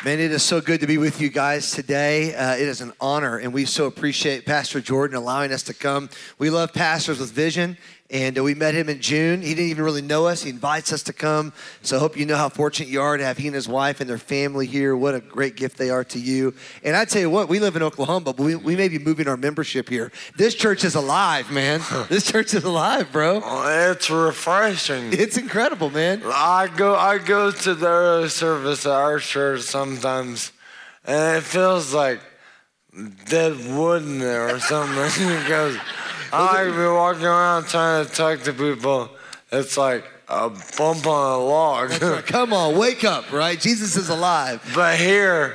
Man, it is so good to be with you guys today. It is an honor, and we so appreciate Pastor Jordan allowing us to come. We love pastors with vision, and we met him in June. He didn't even really know us. He invites us to come. So I hope you know how fortunate you are to have he and his wife and their family here. What a great gift they are to you. And I tell you what, we live in Oklahoma, but we may be moving our membership here. This church is alive, man. This church is alive, bro. It's refreshing. It's incredible, man. I go to the early service at our church sometimes, and it feels like dead wood in there or something. Because I be walking around trying to talk to people. It's like a bump on a log. That's right. Come on, wake up, right? Jesus is alive. But here,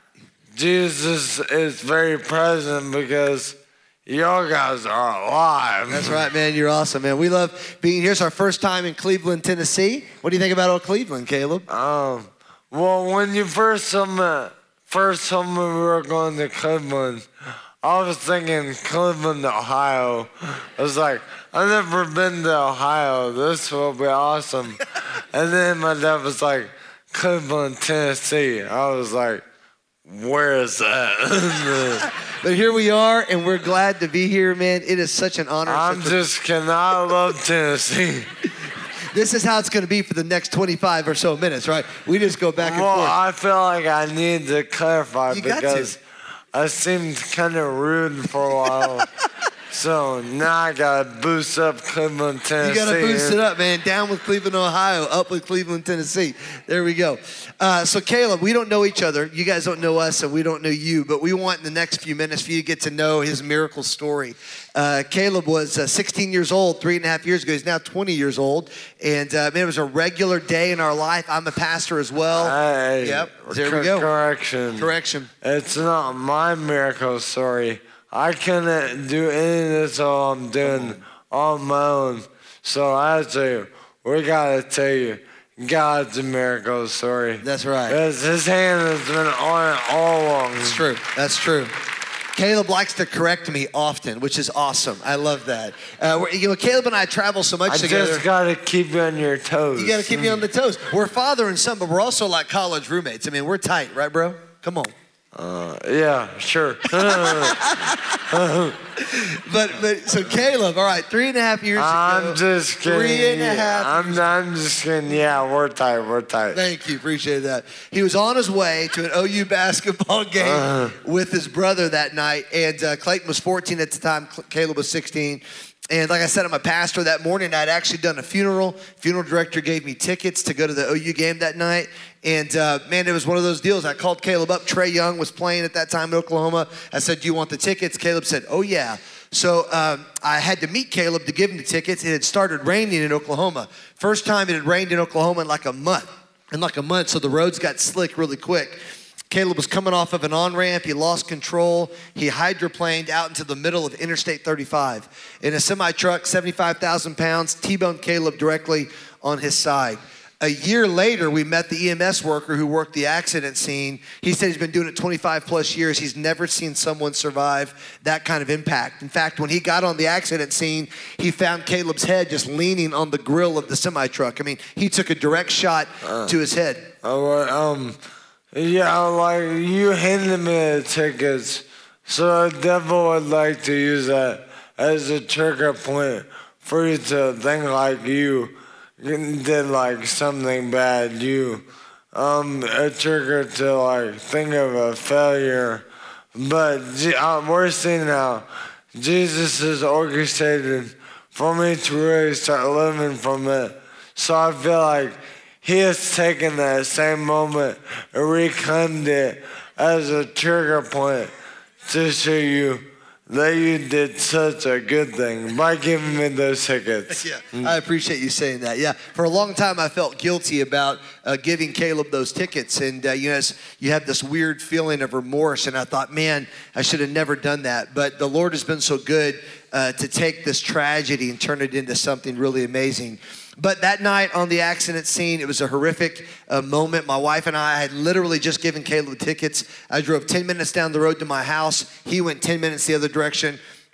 Jesus is very present because y'all guys are alive. That's right, man. You're awesome, man. We love being here. It's our first time in Cleveland, Tennessee. What do you think about old Cleveland, Caleb? Well, when you first told me we were going to Cleveland, I was thinking Cleveland, Ohio. I was like, I've never been to Ohio. This will be awesome. And then my dad was like, Cleveland, Tennessee. I was like, where is that? But here we are, and we're glad to be here, man. It is such an honor. I'm just kidding. I love Tennessee. This is how it's going to be for the next 25 or so minutes, right? We just go back and forth. Well, I feel like I need to clarify because I seemed kind of rude for a while. So now I got to boost up Cleveland, Tennessee. You got to boost it up, man. Down with Cleveland, Ohio. Up with Cleveland, Tennessee. There we go. So Caleb, we don't know each other. You guys don't know us, and we don't know you. But we want in the next few minutes for you to get to know his miracle story. Caleb was 16 years old 3.5 years ago. He's now 20 years old. And, man, it was a regular day in our life. I'm a pastor as well. Hey, yep. There we go. Correction. It's not my miracle story. I couldn't do any of this all I'm doing on my own. So I tell you, we got to tell you, God's a miracle story. That's right. Because his hand has been on it all along. That's true. That's true. Caleb likes to correct me often, which is awesome. I love that. Caleb and I travel so much together. I just got to keep you on your toes. You got to keep me on the toes. We're father and son, but we're also like college roommates. I mean, we're tight, right, bro? Come on. Yeah, sure. but so Caleb, all right, 3.5 years ago. I'm just kidding. 3.5 I'm just kidding. Yeah, we're tight. Thank you, appreciate that. He was on his way to an OU basketball game with his brother that night, and Clayton was 14 at the time. Caleb was 16. And like I said, I'm a pastor. That morning, I'd actually done a funeral. Funeral director gave me tickets to go to the OU game that night. And, man, it was one of those deals. I called Caleb up. Trae Young was playing at that time in Oklahoma. I said, do you want the tickets? Caleb said, oh, yeah. So I had to meet Caleb to give him the tickets. It had started raining in Oklahoma. First time it had rained in Oklahoma in like a month. So the roads got slick really quick. Caleb was coming off of an on-ramp. He lost control. He hydroplaned out into the middle of Interstate 35. In a semi-truck, 75,000 pounds, T-boned Caleb directly on his side. A year later, we met the EMS worker who worked the accident scene. He said he's been doing it 25 plus years. He's never seen someone survive that kind of impact. In fact, when he got on the accident scene, he found Caleb's head just leaning on the grill of the semi-truck. I mean, he took a direct shot to his head. Yeah, like you handed me the tickets, so the devil would like to use that as a trigger point for you to think like you did like something bad. A trigger to like think of a failure. But we're seeing now Jesus is orchestrated for me to really start living from it. So I feel like he has taken that same moment and reclaimed it as a trigger point to show you that you did such a good thing by giving me those tickets. Yeah, I appreciate you saying that. Yeah, for a long time I felt guilty about giving Caleb those tickets. And, you have this weird feeling of remorse. And I thought, man, I should have never done that. But the Lord has been so good to take this tragedy and turn it into something really amazing. But that night on the accident scene, it was a horrific moment. My wife and I had literally just given Caleb tickets. I drove 10 minutes down the road to my house. He went 10 minutes the other direction.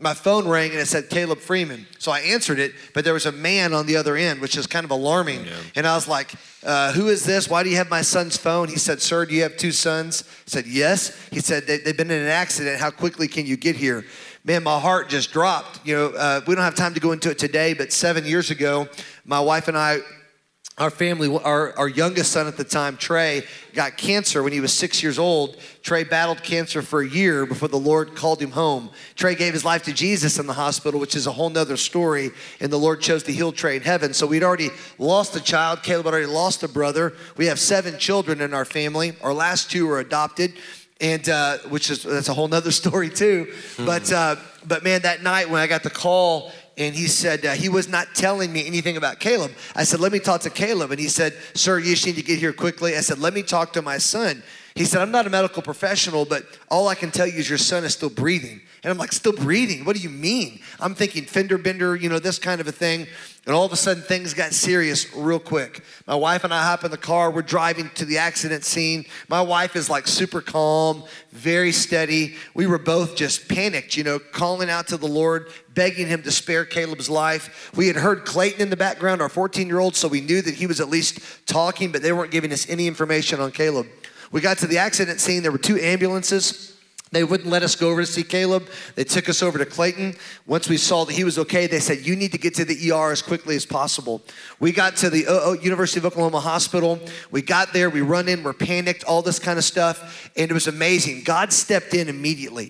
my phone rang and it said Caleb Freeman. So I answered it, but there was a man on the other end, which is kind of alarming. Yeah. And I was like, who is this? Why do you have my son's phone? He said, sir, do you have 2 sons? I said, yes. He said, they've been in an accident. How quickly can you get here? Man, my heart just dropped. We don't have time to go into it today, but 7 years ago, my wife and I, our family, our youngest son at the time, Trey, got cancer when he was 6 years old. Trey battled cancer for a year before the Lord called him home. Trey gave his life to Jesus in the hospital, which is a whole nother story, and the Lord chose to heal Trey in heaven. So we'd already lost a child. Caleb had already lost a brother. We have 7 children in our family. Our last 2 were adopted, and that's a whole nother story too. But man, that night when I got the call, and he said he was not telling me anything about Caleb. I said, let me talk to Caleb. And he said, sir, you just need to get here quickly. I said, let me talk to my son. He said, I'm not a medical professional, but all I can tell you is your son is still breathing. And I'm like, still breathing? What do you mean? I'm thinking fender bender, this kind of a thing. And all of a sudden, things got serious real quick. My wife and I hop in the car. We're driving to the accident scene. My wife is like super calm, very steady. We were both just panicked, calling out to the Lord, begging him to spare Caleb's life. We had heard Clayton in the background, our 14-year-old, so we knew that he was at least talking, but they weren't giving us any information on Caleb. We got to the accident scene. There were 2 ambulances. They wouldn't let us go over to see Caleb. They took us over to Clayton. Once we saw that he was okay, they said, you need to get to the ER as quickly as possible. We got to the University of Oklahoma Hospital. We got there, we run in, we're panicked, all this kind of stuff, and it was amazing. God stepped in immediately.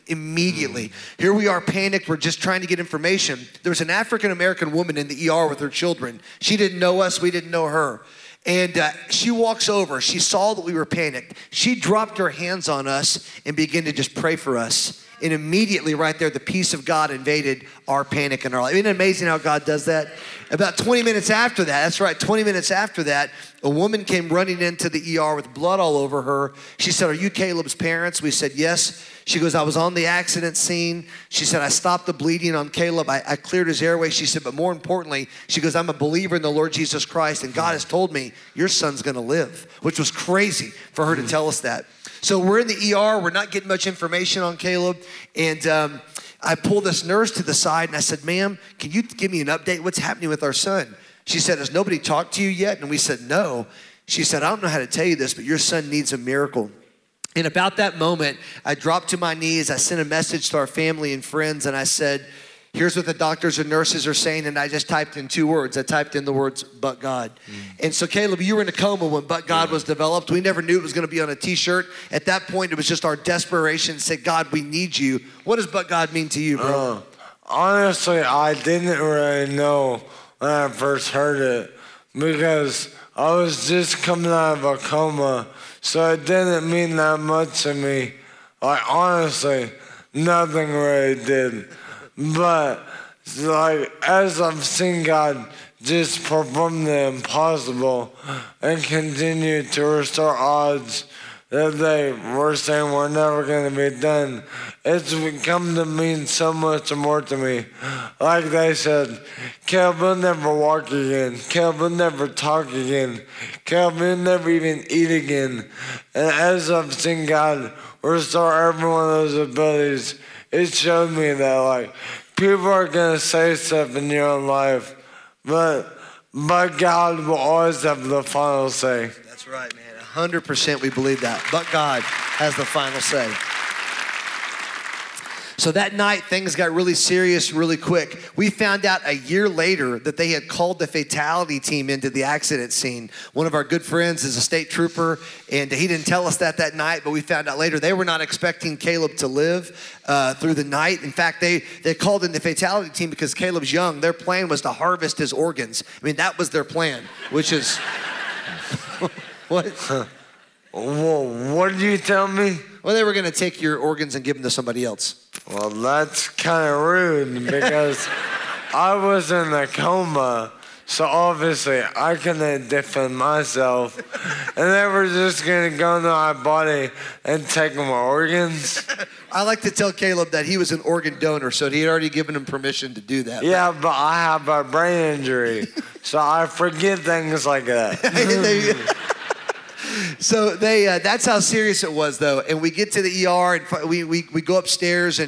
Here we are panicked, we're just trying to get information. There was an African-American woman in the ER with her children. She didn't know us, we didn't know her. And she walks over. She saw that we were panicked. She dropped her hands on us and began to just pray for us. And immediately right there, the peace of God invaded our panic in our life. Isn't it amazing how God does that? About 20 minutes after that, that's right, 20 minutes after that, a woman came running into the ER with blood all over her. She said, are you Caleb's parents? We said, yes. She goes, I was on the accident scene. She said, I stopped the bleeding on Caleb. I cleared his airway. She said, but more importantly, she goes, I'm a believer in the Lord Jesus Christ, and God has told me your son's going to live, which was crazy for her to tell us that. So we're in the ER. We're not getting much information on Caleb. And I pulled this nurse to the side, and I said, ma'am, can you give me an update? What's happening with our son? She said, has nobody talked to you yet? And we said, no. She said, I don't know how to tell you this, but your son needs a miracle. And about that moment, I dropped to my knees. I sent a message to our family and friends, and I said, here's what the doctors and nurses are saying, and I just typed in 2 words. I typed in the words, but God. And so, Caleb, you were in a coma when but God was developed. We never knew it was going to be on a T-shirt. At that point, it was just our desperation to say, God, we need you. What does but God mean to you, bro? Honestly, I didn't really know when I first heard it because I was just coming out of a coma, so it didn't mean that much to me. Like, honestly, nothing really did. But, like, as I've seen God just perform the impossible and continue to restore odds that they were saying were never going to be done, it's come to mean so much more to me. Like they said, Caleb will never walk again. Caleb will never talk again. Caleb will never even eat again. And as I've seen God restore every one of those abilities, it showed me that, like, people are going to say stuff in your own life, but God will always have the final say. That's right, man. 100% we believe that. But God has the final say. So that night, things got really serious really quick. We found out a year later that they had called the fatality team into the accident scene. One of our good friends is a state trooper, and he didn't tell us that night, but we found out later they were not expecting Caleb to live through the night. In fact, they called in the fatality team because Caleb's young. Their plan was to harvest his organs. I mean, that was their plan, which is... What? What did you tell me? Well, they were going to take your organs and give them to somebody else. Well, that's kind of rude because I was in a coma, so obviously I couldn't defend myself. And they were just going to go into my body and take my organs. I like to tell Caleb that he was an organ donor, so he had already given him permission to do that. Yeah, but I have a brain injury, so I forget things like that. So that's how serious it was, though. And we get to the ER, and we go upstairs, and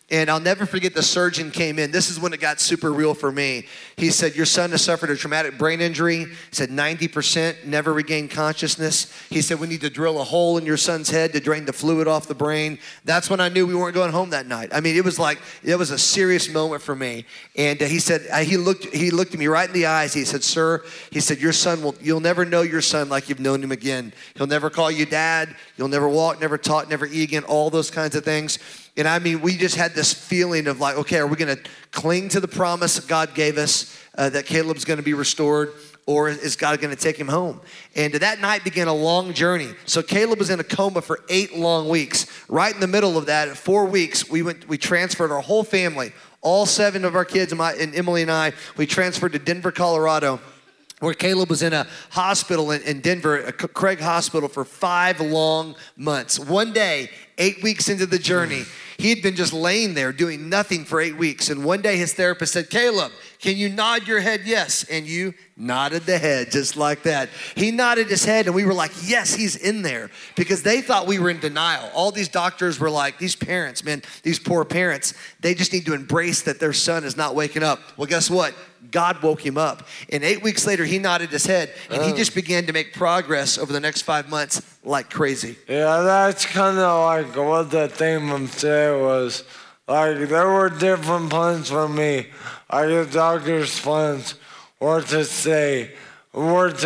And I'll never forget the surgeon came in. This is when it got super real for me. He said, your son has suffered a traumatic brain injury. He said 90% never regained consciousness. He said, we need to drill a hole in your son's head to drain the fluid off the brain. That's when I knew we weren't going home that night. I mean, it was a serious moment for me. And he said, he looked at me right in the eyes. He said, sir, he said, your son you'll never know your son like you've known him again. He'll never call you dad. You'll never walk, never talk, never eat again, all those kinds of things. And I mean, we just had this feeling of like, okay, are we going to cling to the promise that God gave us that Caleb's going to be restored, or is God going to take him home? And that night began a long journey. So Caleb was in a coma for 8 long weeks. Right in the middle of that, at 4 weeks, we transferred our whole family, all 7 of our kids and Emily and I, we transferred to Denver, Colorado, where Caleb was in a hospital in Denver, a Craig Hospital, for 5 long months. One day, 8 weeks into the journey, he had been just laying there doing nothing for 8 weeks. And one day his therapist said, Caleb, can you nod your head yes? And you nodded the head just like that. He nodded his head and we were like, yes, he's in there. Because they thought we were in denial. All these doctors were like, these parents, man, these poor parents, they just need to embrace that their son is not waking up. Well, guess what? God woke him up. And 8 weeks later, he nodded his head and he just began to make progress over the next 5 months like crazy. Yeah, that's kind of like what the theme of today was. Like, there were different plans for me. The doctor's plans were to stay, was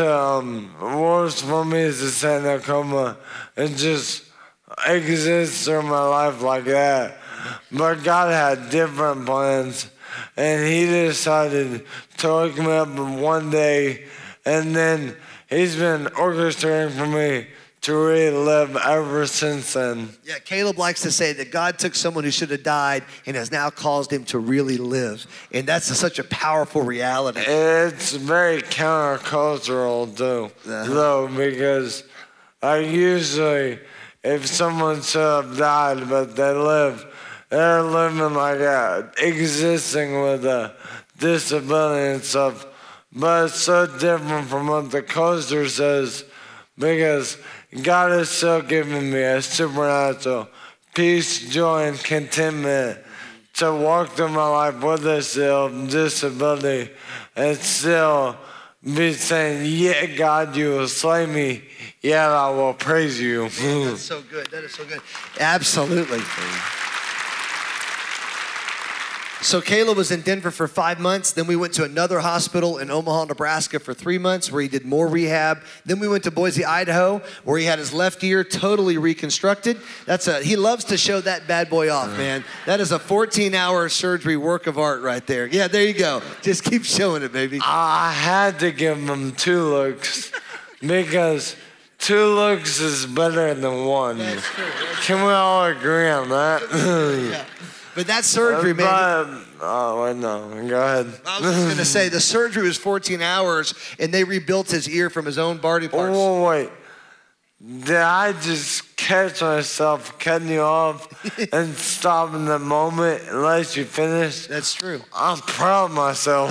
for me to stay in a coma and just exist through my life like that. But God had different plans, and he decided to wake me up one day, and then he's been orchestrating for me to really live ever since then. Yeah, Caleb likes to say that God took someone who should have died and has now caused him to really live. And that's such a powerful reality. It's very countercultural too, though, because usually if someone should have died but they live, they're living like existing with a disability and stuff. But it's so different from what the culture says, because God has still given me a supernatural peace, joy, and contentment to walk through my life with this disability and still be saying, yeah, God, you will slay me, yet I will praise you. That's so good. That is so good. Absolutely. So Caleb was in Denver for 5 months. Then we went to another hospital in Omaha, Nebraska for 3 months where he did more rehab. Then we went to Boise, Idaho, where he had his left ear totally reconstructed. He loves to show that bad boy off, man. That is a 14-hour surgery work of art right there. Yeah, there you go. Just keep showing it, baby. I had to give him 2 looks because 2 looks is better than 1. That's true. Can we all agree on that? Yeah. But that surgery, man. Oh, no. Go ahead. I was just going to say, the surgery was 14 hours, and they rebuilt his ear from his own body parts. Oh, wait. Did I just catch myself cutting you off and stopping the moment and let you finish? That's true. I'm proud of myself.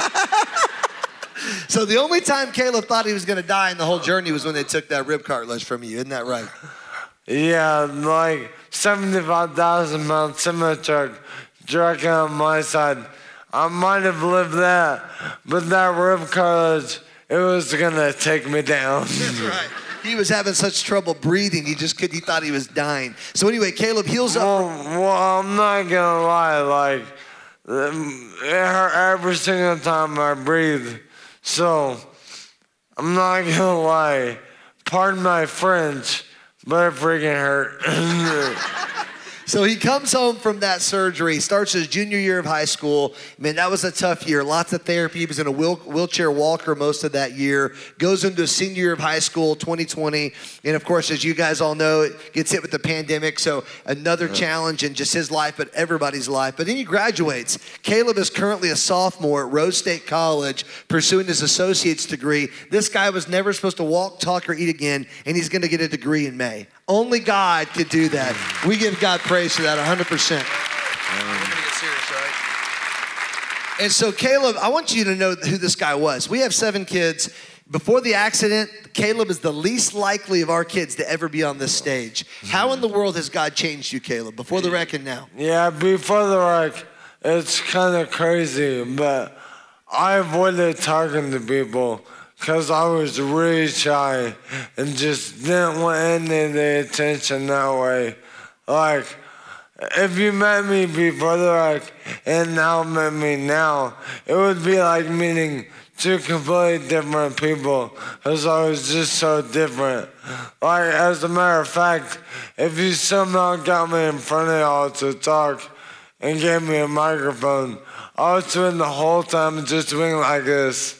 So the only time Caleb thought he was going to die in the whole journey was when they took that rib cartilage from you. Isn't that right? Yeah, like 75,000 pound semi-truck dragging on my side. I might have lived that, but that rib cartilage, it was gonna take me down. That's right. He was having such trouble breathing, he thought he was dying. So anyway, Caleb heals up. Well, I'm not gonna lie, like, it hurt every single time I breathe. So, I'm not gonna lie, pardon my French, but it freaking hurt. So he comes home from that surgery, starts his junior year of high school. Man, that was a tough year. Lots of therapy. He was in a wheelchair walker most of that year. Goes into his senior year of high school, 2020. And of course, as you guys all know, it gets hit with the pandemic. So another challenge in just his life, but everybody's life. But then he graduates. Caleb is currently a sophomore at Rose State College, pursuing his associate's degree. This guy was never supposed to walk, talk, or eat again, and he's going to get a degree in May. Only God could do that. We give God praise for that 100%. We're going to get serious, all right? And so, Caleb, I want you to know who this guy was. We have 7 kids. before the accident, Caleb is the least likely of our kids to ever be on this stage. How in the world has God changed you, Caleb, before the wreck and now? Yeah, before the wreck, it's kind of crazy, but I avoided talking to people because I was really shy and just didn't want any of the attention that way. Like, if you met me before the wreck and now met me now, it would be like meeting two completely different people because I was just so different. Like, as a matter of fact, if you somehow got me in front of y'all to talk and gave me a microphone, I would spend the whole time just doing like this.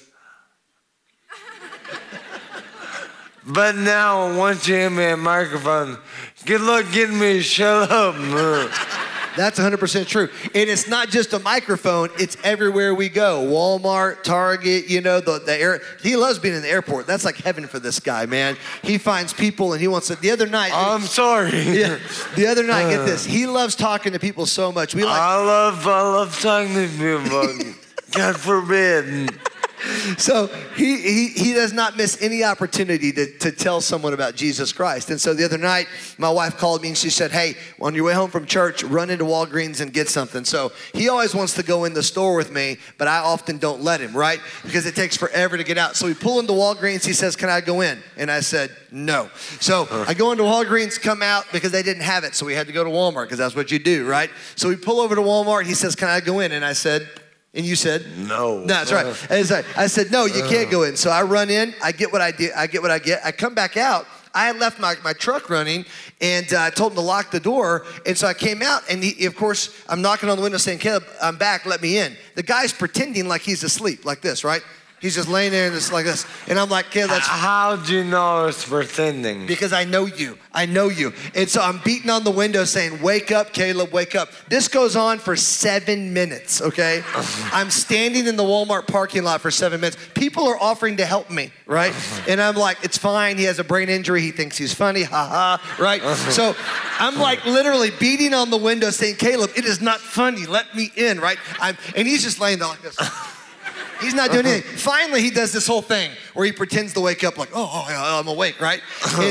But now, once you give me a microphone, good luck getting me to shut up. That's 100% true. And it's not just a microphone, it's everywhere we go. Walmart, Target, you know, he loves being in the airport. That's like heaven for this guy, man. He finds people and he wants to, the other night. I'm sorry. Yeah, the other night, get this. He loves talking to people so much. I love talking to people. God forbid. So he does not miss any opportunity to tell someone about Jesus Christ. And so the other night, my wife called me and she said, hey, on your way home from church, run into Walgreens and get something. So he always wants to go in the store with me, but I often don't let him, right? Because it takes forever to get out. So we pull into Walgreens. He says, can I go in? And I said, no. So I go into Walgreens, come out because they didn't have it. So we had to go to Walmart because that's what you do, right? So we pull over to Walmart. He says, can I go in? And I said, and you said? No. No, that's right. I said, no, you can't go in. So I run in. I get what I get. I come back out. I had left my truck running, and I told him to lock the door. And so I came out, and of course, I'm knocking on the window saying, Caleb, I'm back. Let me in. The guy's pretending like he's asleep, like this, right? He's just laying there and just like this. And I'm like, Caleb, that's... How do you know it's pretending? Because I know you. I know you. And so I'm beating on the window saying, wake up, Caleb, wake up. This goes on for 7 minutes, okay? I'm standing in the Walmart parking lot for 7 minutes. People are offering to help me, right? And I'm like, it's fine. He has a brain injury. He thinks he's funny. Ha ha, right? So I'm like literally beating on the window saying, Caleb, it is not funny. Let me in, right? And he's just laying there like this. He's not doing anything. Finally, he does this whole thing where he pretends to wake up like, oh, I'm awake, right?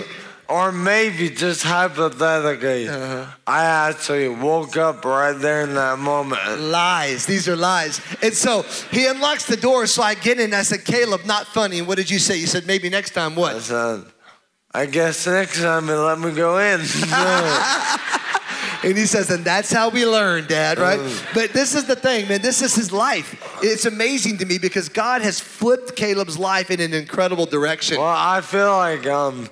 Or maybe just hypothetically, I actually woke up right there in that moment. Lies. These are lies. And so he unlocks the door, so I get in and I said, Caleb, not funny. And what did you say? You said, maybe next time what? I said, I guess next time they let me go in. And he says, and that's how we learn, Dad, right? But this is the thing, man. This is his life. It's amazing to me because God has flipped Caleb's life in an incredible direction. Well, I feel like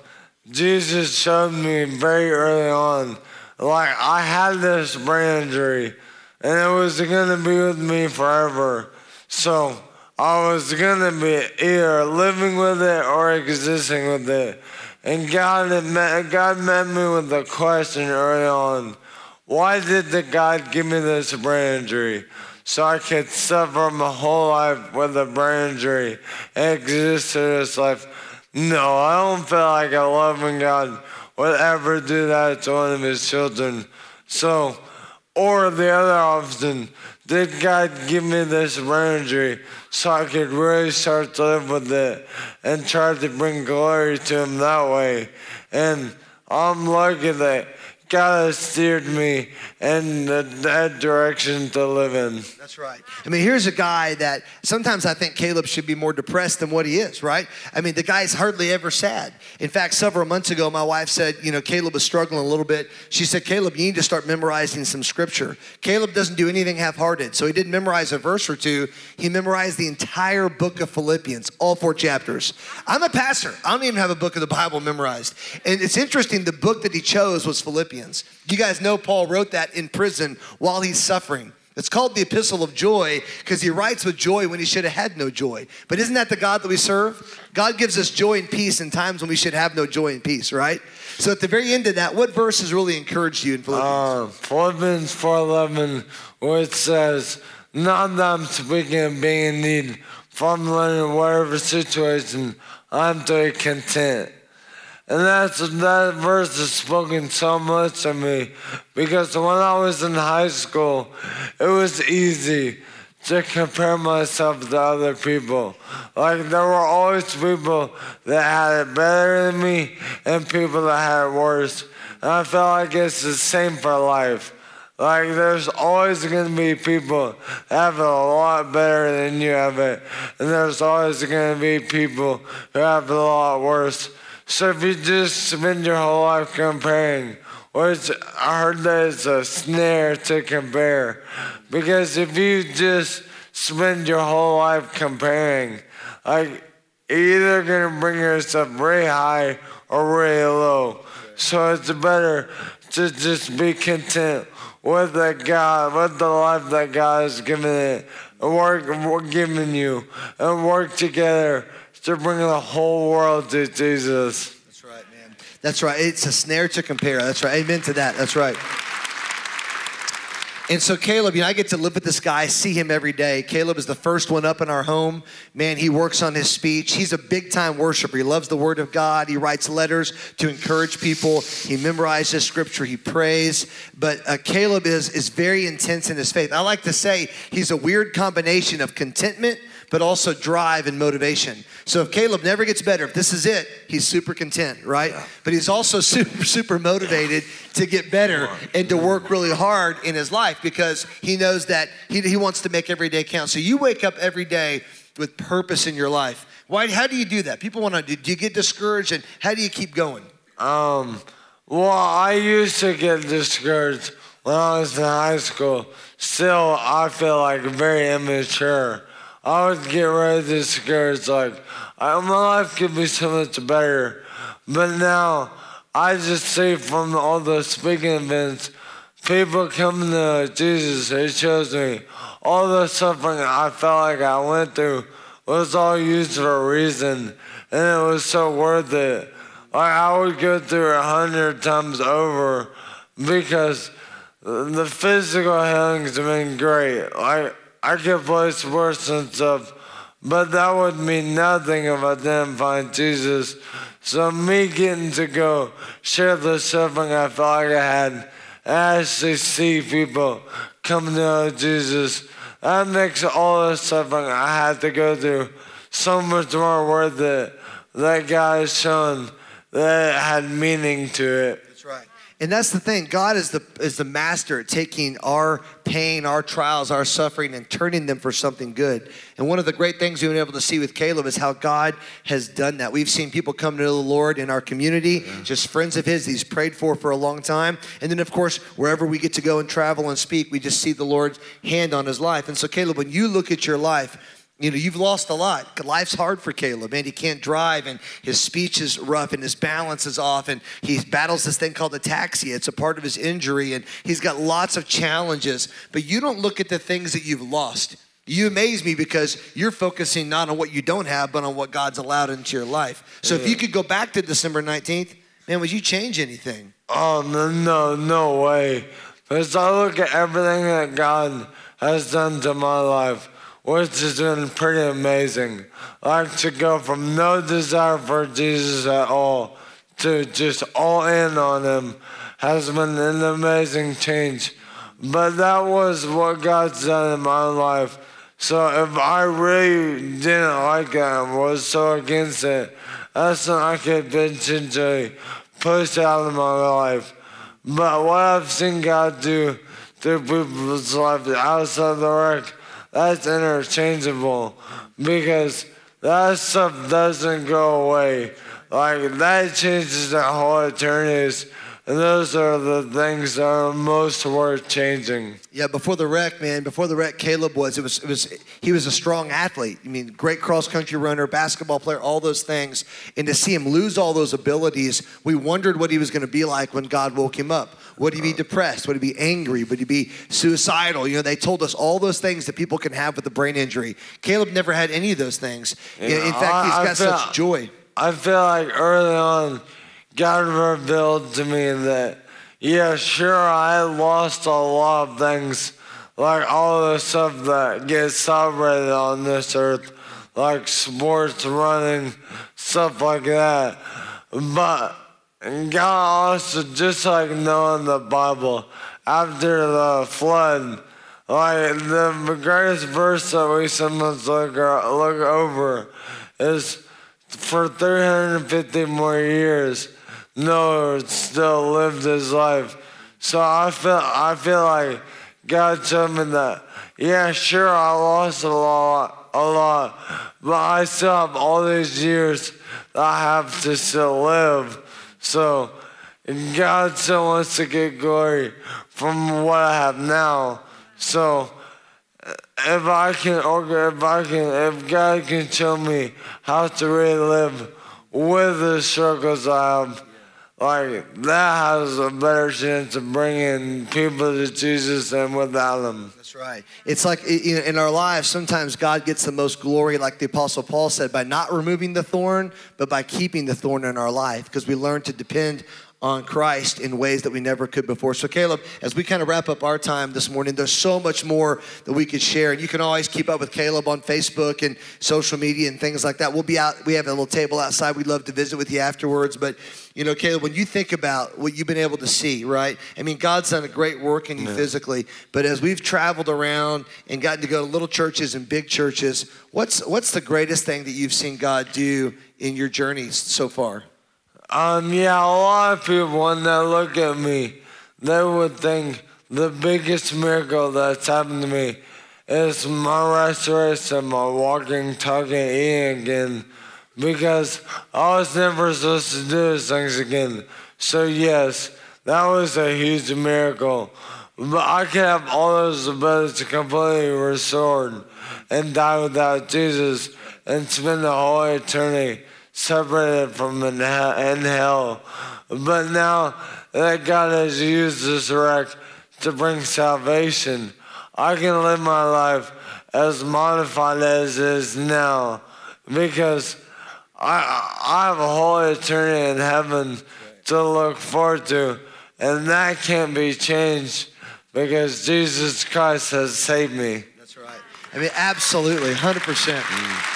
Jesus showed me very early on, like I had this brain injury, and it was going to be with me forever. So I was going to be either living with it or existing with it. And God met me with a question early on. Why did the God give me this brain injury? So I could suffer my whole life with a brain injury and exist in this life? No, I don't feel like a loving God would ever do that to one of his children. So, or the other option, did God give me this brain injury so I could really start to live with it and try to bring glory to him that way? And I'm lucky that God has steered me in that direction to live in. That's right. I mean, here's a guy that sometimes I think Caleb should be more depressed than what he is, right? I mean, the guy's hardly ever sad. In fact, several months ago, my wife said, Caleb was struggling a little bit. She said, Caleb, you need to start memorizing some scripture. Caleb doesn't do anything half-hearted. So he didn't memorize a verse or two. He memorized the entire book of Philippians, all 4 chapters. I'm a pastor. I don't even have a book of the Bible memorized. And it's interesting, the book that he chose was Philippians. You guys know Paul wrote that in prison while he's suffering. It's called the Epistle of Joy because he writes with joy when he should have had no joy. But isn't that the God that we serve? God gives us joy and peace in times when we should have no joy and peace, right? So at the very end of that, what verse has really encouraged you in Philippians? Philippians 4:11, where it says, not that I'm speaking of being in need, for I'm learning whatever situation, I'm to be content. And that verse has spoken so much to me because when I was in high school, it was easy to compare myself to other people. Like, there were always people that had it better than me and people that had it worse. And I feel like it's the same for life. Like, there's always going to be people that have it a lot better than you have it. And there's always going to be people who have it a lot worse. So if you just spend your whole life comparing, which I heard that it's a snare to compare. Because if you just spend your whole life comparing, like, you're either going to bring yourself really high or really low. So it's better to just be content with the life that God has given it, and given you, and work together to bring the whole world to Jesus. That's right, man. That's right. It's a snare to compare. That's right. Amen to that. That's right. And so Caleb, I get to live with this guy, see him every day. Caleb is the first one up in our home. Man, he works on his speech. He's a big-time worshiper. He loves the Word of God. He writes letters to encourage people. He memorizes Scripture. He prays. But Caleb is very intense in his faith. I like to say he's a weird combination of contentment, but also drive and motivation. So if Caleb never gets better, if this is it, he's super content, right? Yeah. But he's also super motivated to get better and to work really hard in his life because he knows that he wants to make every day count. So you wake up every day with purpose in your life. How do you do that? People want to, do you get discouraged, and how do you keep going? Well, I used to get discouraged when I was in high school. Still, I feel like very immature. I would get really discouraged, like, my life could be so much better. But now, I just see from all the speaking events, people coming to Jesus, He shows me all the suffering I felt like I went through was all used for a reason, and it was so worth it. Like, I would go through 100 times over because the physical healing's been great. Like, I could play sports and stuff, but that would mean nothing if I didn't find Jesus. So me getting to go share the suffering I felt like I had, and actually see people come to know Jesus, that makes all the suffering I had to go through so much more worth it. That God has shown that it had meaning to it. That's right. And that's the thing. God is the master at taking our pain, our trials, our suffering, and turning them for something good. And one of the great things we've been able to see with Caleb is how God has done that. We've seen people come to know the Lord in our community, just friends of his he's prayed for a long time. And then, of course, wherever we get to go and travel and speak, we just see the Lord's hand on his life. And so, Caleb, when you look at your life, you've lost a lot. Life's hard for Caleb, man. He can't drive, and his speech is rough, and his balance is off, and he battles this thing called ataxia. It's a part of his injury, and he's got lots of challenges. But you don't look at the things that you've lost. You amaze me because you're focusing not on what you don't have, but on what God's allowed into your life. So if you could go back to December 19th, man, would you change anything? Oh, no way. Because I look at everything that God has done to my life, which has been pretty amazing. Like, to go from no desire for Jesus at all to just all in on him has been an amazing change. But that was what God's done in my life. So if I really didn't like it and was so against it, that's when I could potentially push out of my life. But what I've seen God do through people's lives outside the wreck, that's interchangeable, because that stuff doesn't go away. Like, that changes the whole eternities, and those are the things that are most worth changing. Yeah, before the wreck, Caleb he was a strong athlete. Great cross-country runner, basketball player, all those things. And to see him lose all those abilities, we wondered what he was going to be like when God woke him up. Would he be depressed? Would he be angry? Would he be suicidal? They told us all those things that people can have with a brain injury. Caleb never had any of those things. In fact, he's got such joy. I feel like early on, God revealed to me that, yeah, sure, I lost a lot of things, like all the stuff that gets celebrated on this earth, like sports, running, stuff like that. But God also, just like Noah in the Bible, after the flood, like the greatest verse that we sometimes look over is for 350 more years, Noah still lived his life. So I feel like God told me that, yeah, sure, I lost a lot, but I still have all these years that I have to still live. So God still wants to get glory from what I have now. So if God can show me how to really live with the struggles I have, like that has a better chance of bringing people to Jesus than without them. That's right. It's like in our lives, sometimes God gets the most glory, like the Apostle Paul said, by not removing the thorn, but by keeping the thorn in our life, because we learn to depend on Christ in ways that we never could before. So Caleb, as we kind of wrap up our time this morning, there's so much more that we could share. And you can always keep up with Caleb on Facebook and social media and things like that. We'll be out. We have a little table outside. We'd love to visit with you afterwards. But, you know, Caleb, when you think about what you've been able to see, right? I mean, God's done a great work in you physically. But as we've traveled around and gotten to go to little churches and big churches, what's the greatest thing that you've seen God do in your journey so far? Yeah, a lot of people, when they look at me, they would think the biggest miracle that's happened to me is my restoration, my walking, talking, eating again, because I was never supposed to do those things again. So yes, that was a huge miracle. But I could have all those abilities completely restored and die without Jesus and spend the whole eternity separated from in hell. But now that God has used this wreck to bring salvation, I can live my life as modified as it is now, because I have a whole eternity in heaven to look forward to, and that can't be changed because Jesus Christ has saved me. That's right. I mean, absolutely, 100%.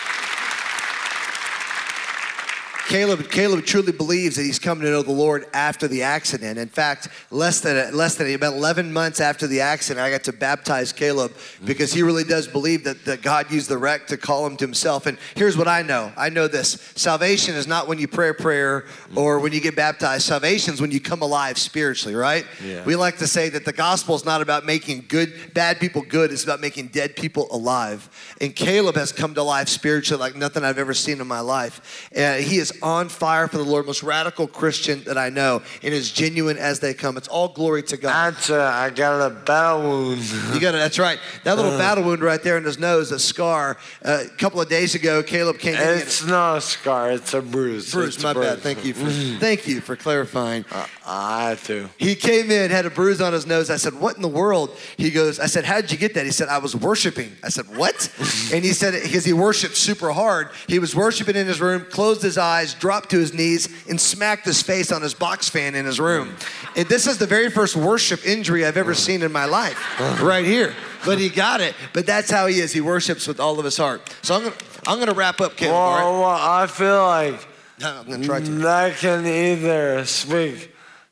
Caleb truly believes that he's come to know the Lord after the accident. In fact, less than about 11 months after the accident, I got to baptize Caleb because he really does believe that God used the wreck to call him to himself. And here's what I know. I know this. Salvation is not when you pray a prayer or when you get baptized. Salvation is when you come alive spiritually, right? Yeah. We like to say that the gospel is not about making bad people good. It's about making dead people alive. And Caleb has come to life spiritually like nothing I've ever seen in my life. He is on fire for the Lord, most radical Christian that I know, and as genuine as they come. It's all glory to God. I got a battle wound. That's right. That little battle wound right there in his nose, a scar. A couple of days ago, Caleb came in. It's not a scar, it's a bruise. Bruise, my bad. Thank you for clarifying. I had to. He came in, had a bruise on his nose. I said, what in the world? He goes, I said, how did you get that? He said, I was worshiping. I said, what? And he said, because he worshiped super hard. He was worshiping in his room, closed his eyes, dropped to his knees, and smacked his face on his box fan in his room. And this is the very first worship injury I've ever seen in my life, right here. But he got it. But that's how he is. He worships with all of his heart. So I'm gonna wrap up, Caleb. Well, I feel like I'm gonna try to. That can either speak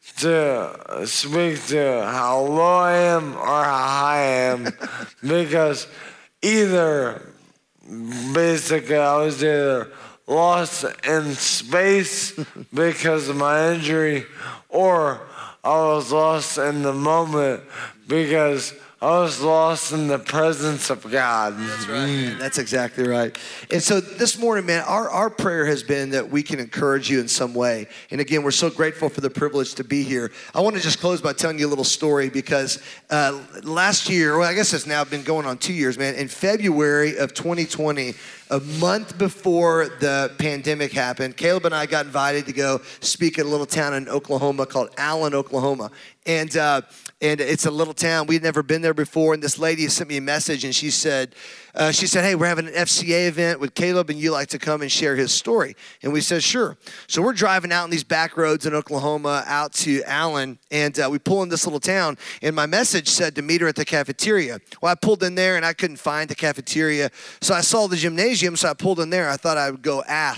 to how low I am or how high I am, because basically I was either lost in space because of my injury, or I was lost in the moment because I was lost in the presence of God. That's right, man. That's exactly right. And so this morning, man, our prayer has been that we can encourage you in some way. And again, we're so grateful for the privilege to be here. I want to just close by telling you a little story because last year, well, I guess it's now been going on 2 years, man. In February of 2020, a month before the pandemic happened, Caleb and I got invited to go speak at a little town in Oklahoma called Allen, Oklahoma. And it's a little town. We'd never been there before. And this lady sent me a message, and she said, hey, we're having an FCA event with Caleb, and you like to come and share his story. And we said, sure. So we're driving out in these back roads in Oklahoma out to Allen, and we pull in this little town. And my message said to meet her at the cafeteria. Well, I pulled in there, and I couldn't find the cafeteria. So I saw the gymnasium, so I pulled in there. I thought I would go ask.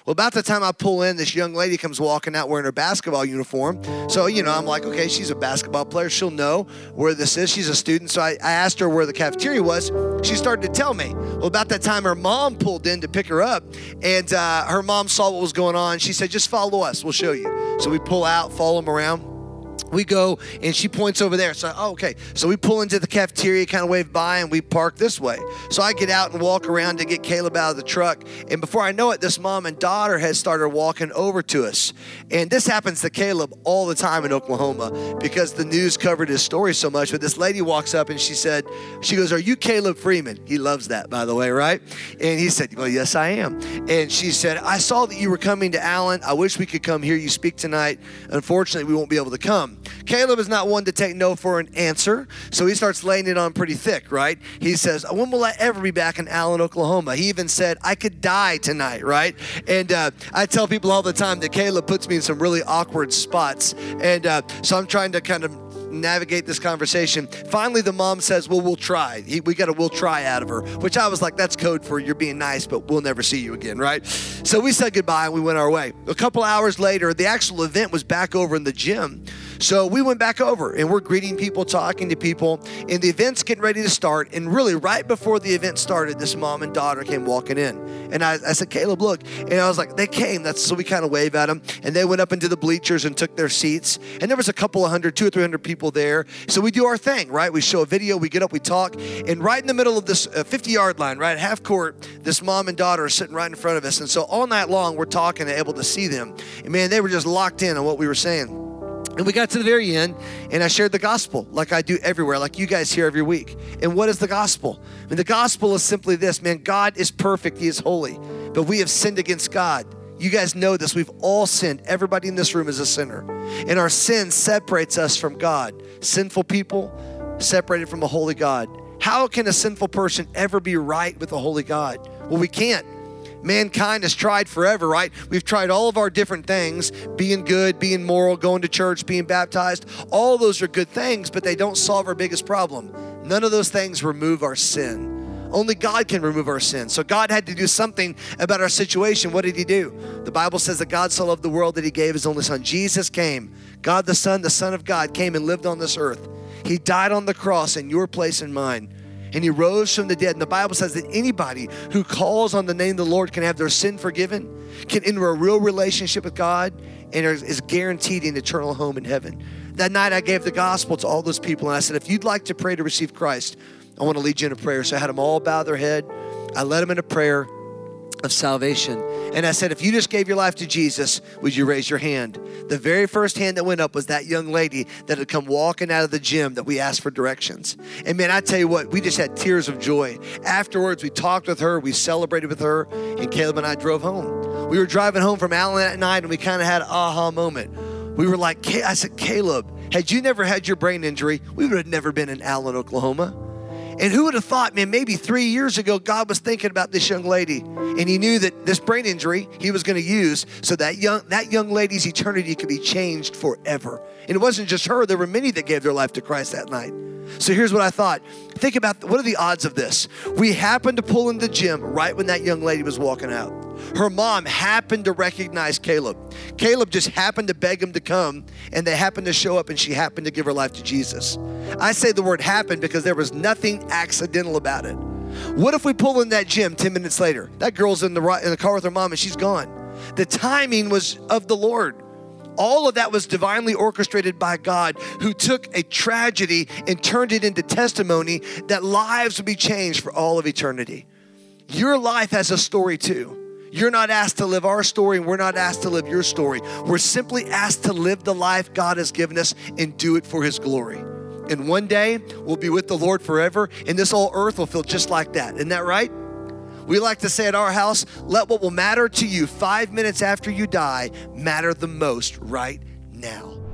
Well, about the time I pull in, this young lady comes walking out wearing her basketball uniform. So, I'm like, okay, she's a basketball player. She'll know where this is. She's a student. So I asked her where the cafeteria was. She started to tell me. Well, about that time, her mom pulled in to pick her up, and her mom saw what was going on. She said, just follow us. We'll show you. So we pull out, follow them around. We go, and she points over there. So, okay. So we pull into the cafeteria, kind of wave by, and we park this way. So I get out and walk around to get Caleb out of the truck. And before I know it, this mom and daughter has started walking over to us. And this happens to Caleb all the time in Oklahoma because the news covered his story so much. But this lady walks up, and she goes, are you Caleb Freeman? He loves that, by the way, right? And he said, well, yes, I am. And she said, I saw that you were coming to Allen. I wish we could come hear you speak tonight. Unfortunately, we won't be able to come. Caleb is not one to take no for an answer, so he starts laying it on pretty thick, right? He says, when will I ever be back in Allen, Oklahoma? He even said, I could die tonight, right? And I tell people all the time that Caleb puts me in some really awkward spots, and so I'm trying to kind of navigate this conversation. Finally, the mom says, well, we'll try. We got a we'll try out of her, which I was like, that's code for you're being nice, but we'll never see you again, right? So we said goodbye and we went our way. A couple hours later, the actual event was back over in the gym. So we went back over and we're greeting people, talking to people, and the event's getting ready to start. And really, right before the event started, this mom and daughter came walking in. And I said, Caleb, look. And I was like, they came. So we kind of wave at them. And they went up into the bleachers and took their seats. And there was a couple of 200 or 300 people there. So we do our thing, right? We show a video, we get up, we talk. And right in the middle of this 50-yard line, right at half court, this mom and daughter are sitting right in front of us. And so all night long, we're talking and able to see them. And man, they were just locked in on what we were saying. And we got to the very end, and I shared the gospel like I do everywhere, like you guys hear every week. And what is the gospel? I mean, the gospel is simply this, man, God is perfect, he is holy, but we have sinned against God. You guys know this. We've all sinned. Everybody in this room is a sinner. And our sin separates us from God. Sinful people separated from a holy God. How can a sinful person ever be right with a holy God? Well, we can't. Mankind has tried forever, right? We've tried all of our different things, being good, being moral, going to church, being baptized. All those are good things, but they don't solve our biggest problem. None of those things remove our sin. Only God can remove our sin. So God had to do something about our situation. What did he do? The Bible says that God so loved the world that he gave his only son. Jesus came. God the Son of God, came and lived on this earth. He died on the cross in your place and mine. And he rose from the dead. And the Bible says that anybody who calls on the name of the Lord can have their sin forgiven, can enter a real relationship with God, and is guaranteed an eternal home in heaven. That night I gave the gospel to all those people, and I said, if you'd like to pray to receive Christ, I want to lead you in a prayer. So I had them all bow their head. I led them in a prayer of salvation. And I said, if you just gave your life to Jesus, would you raise your hand? The very first hand that went up was that young lady that had come walking out of the gym that we asked for directions. And man, I tell you what, we just had tears of joy. Afterwards, we talked with her, we celebrated with her, and Caleb and I drove home. We were driving home from Allen that night, and we kind of had an aha moment. We were like, I said, Caleb, had you never had your brain injury, we would have never been in Allen, Oklahoma. And who would have thought, man, maybe 3 years ago, God was thinking about this young lady, and he knew that this brain injury he was going to use so that young lady's eternity could be changed forever. And it wasn't just her. There were many that gave their life to Christ that night. So here's what I thought. Think about, what are the odds of this? We happened to pull in the gym right when that young lady was walking out. Her mom happened to recognize Caleb. Caleb just happened to beg him to come, and they happened to show up, and she happened to give her life to Jesus. I say the word happened because there was nothing accidental about it. What if we pull in that gym 10 minutes later? That girl's in the car with her mom, and she's gone. The timing was of the Lord. All of that was divinely orchestrated by God, who took a tragedy and turned it into testimony that lives would be changed for all of eternity. Your life has a story too. You're not asked to live our story, and we're not asked to live your story. We're simply asked to live the life God has given us and do it for his glory. And one day, we'll be with the Lord forever, and this whole earth will feel just like that. Isn't that right? We like to say at our house, let what will matter to you 5 minutes after you die matter the most right now.